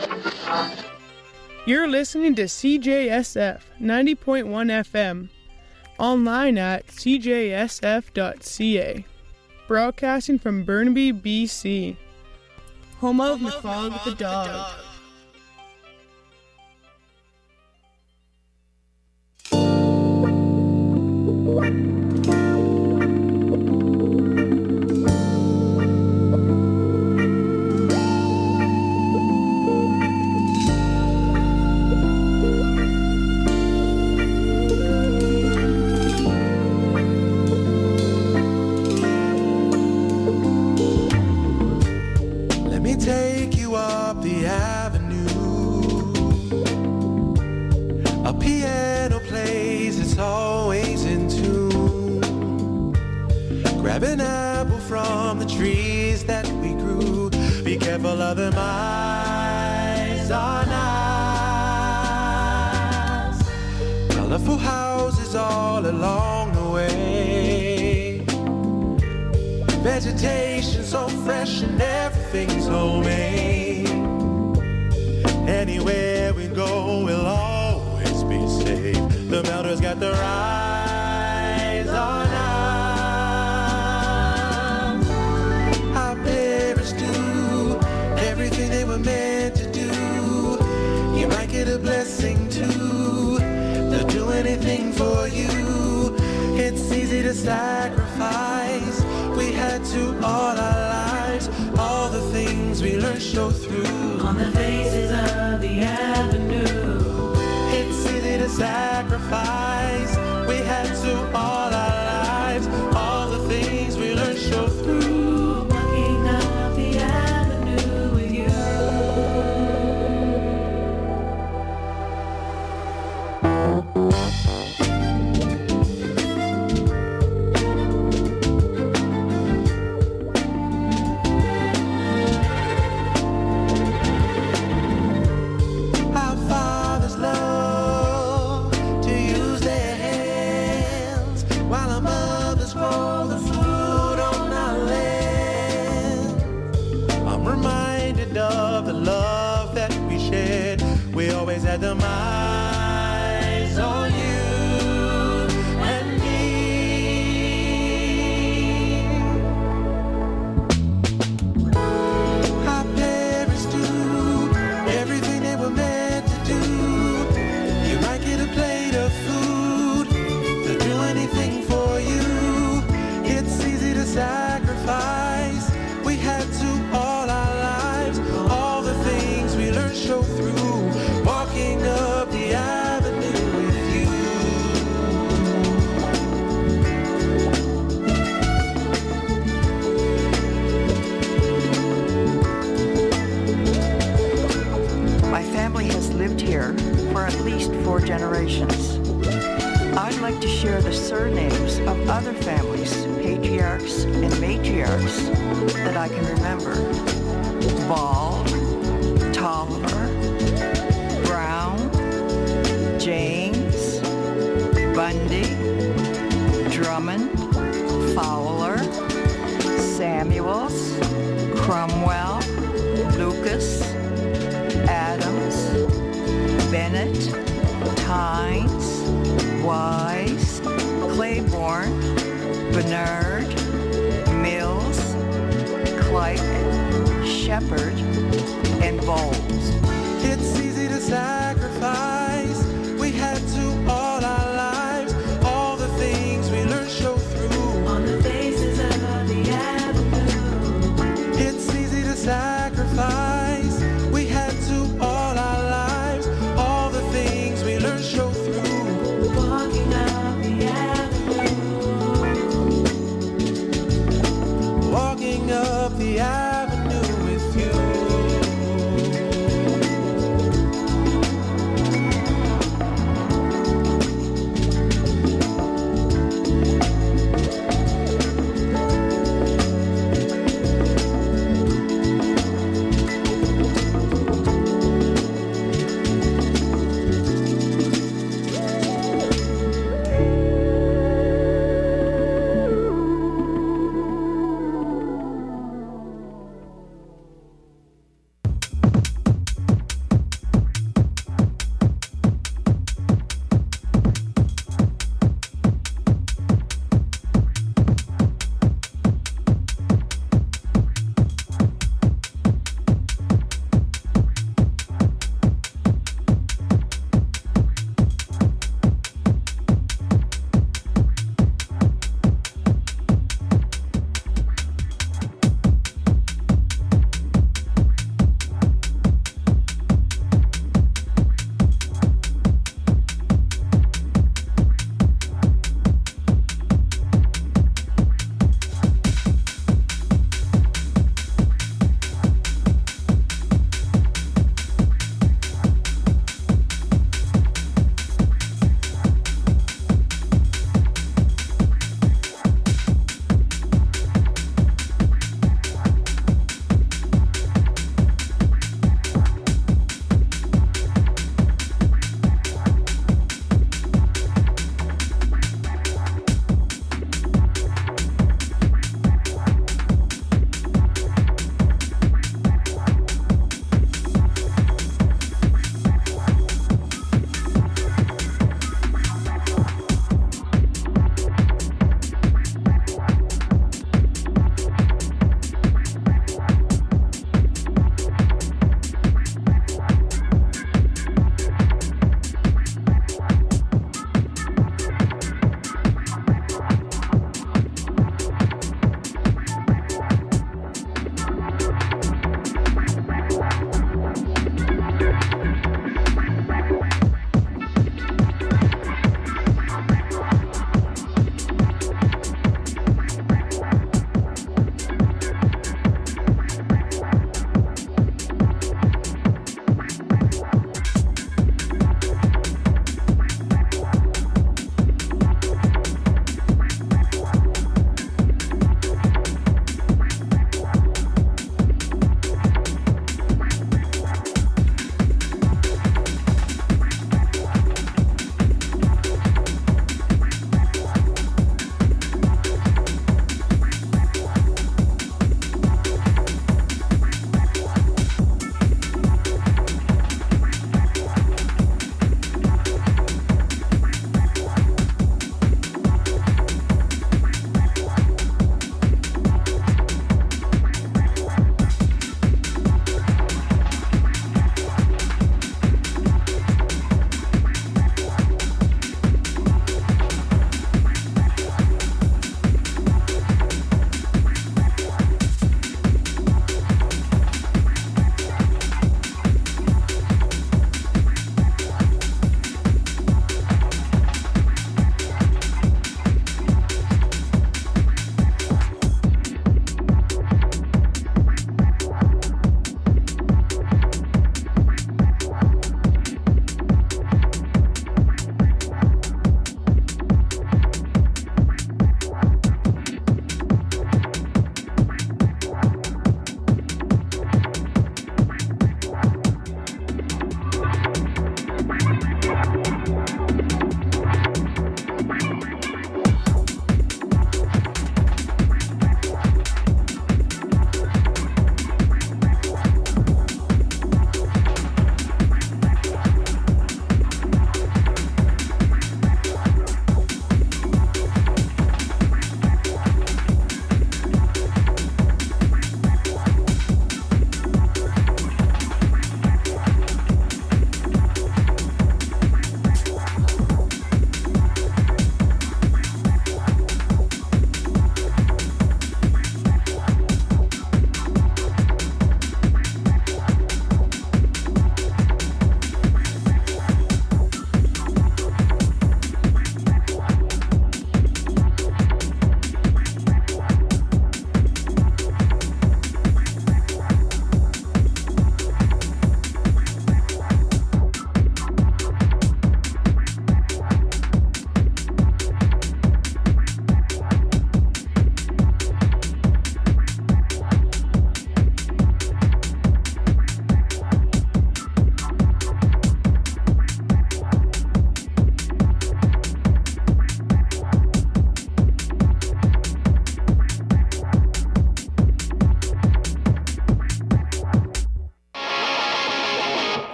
You're listening to CJSF 90.1 FM, online at cjsf.ca, broadcasting from Burnaby, BC, home of McFog the Dog. An apple from the trees that we grew. Be careful of them eyes on us. Colorful houses all along the way. Vegetation so fresh and everything's homemade. Anywhere we go, we'll always be safe. The Melders got their eyes on us. Everything they were meant to do, you might get a blessing too. They'll do anything for you. It's easy to sacrifice. We had to all our lives. All the things we learned show through on the faces of the avenue. It's easy to sacrifice. We had to all our lives. All the things we learned show through. Walking up the avenue with you. Our fathers love to use their hands while our mothers grow the food on our land. I'm reminded of the love that we shared. We always had them eyes on you and me. Our parents do everything they were meant to do. You might get a plate of food. They'll do anything for you. It's easy to sacrifice. We had to all our lives. All the things we learned show through. Walking up the avenue with you. My family has lived here for at least 4 generations. I'd like to share the surnames of other families, patriarchs and matriarchs, that I can remember. Ball, Tolliver, Brown, James, Bundy, Drummond, Fowler, Samuels, Cromwell, Lucas, Adams, Bennett, Tynes, Wise, Claiborne, Bernard, Mills, Clyke, Shepherd, and Bowles. It's easy to sacrifice. We had to all our lives. All the things we learned show through on the faces of the avenue. It's easy to sacrifice. We had to all our lives. All the things we learned show through. Walking up the avenue. Walking up the avenue with you.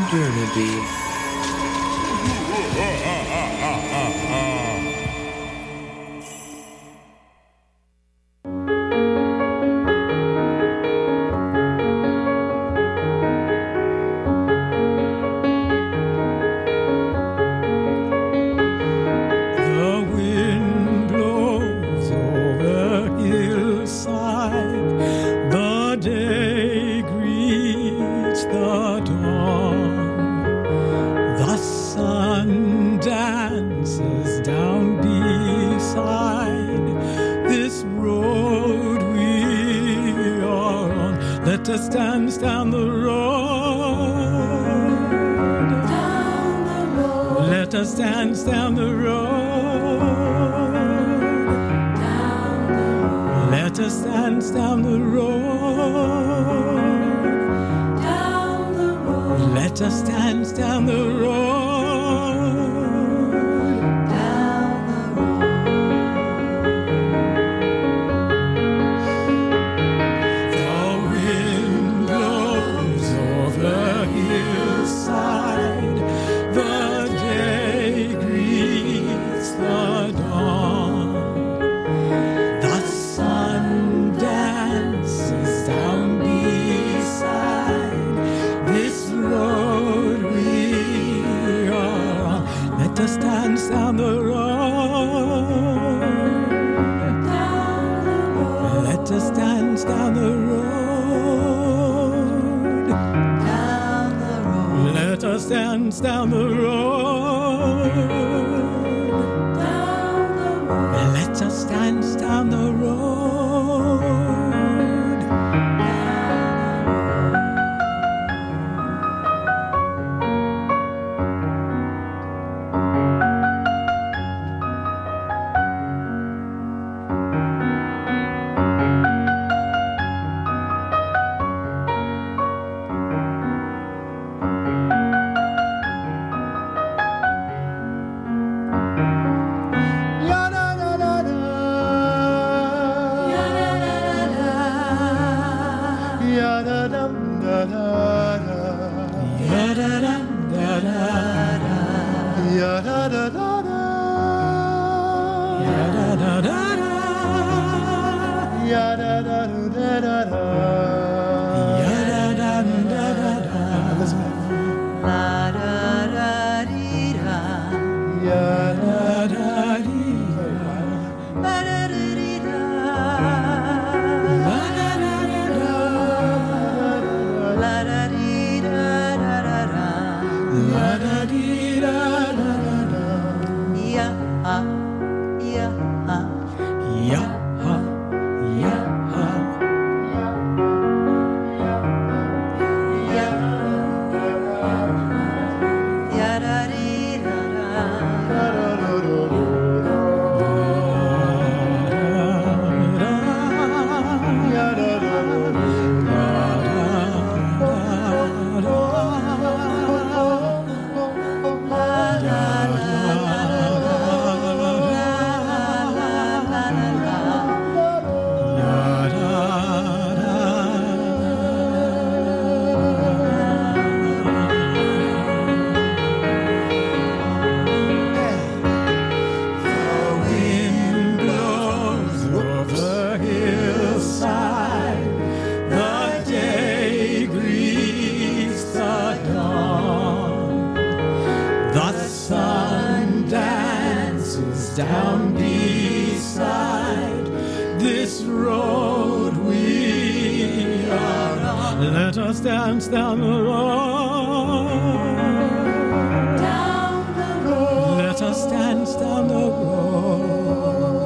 Burnaby. Let us dance down the road.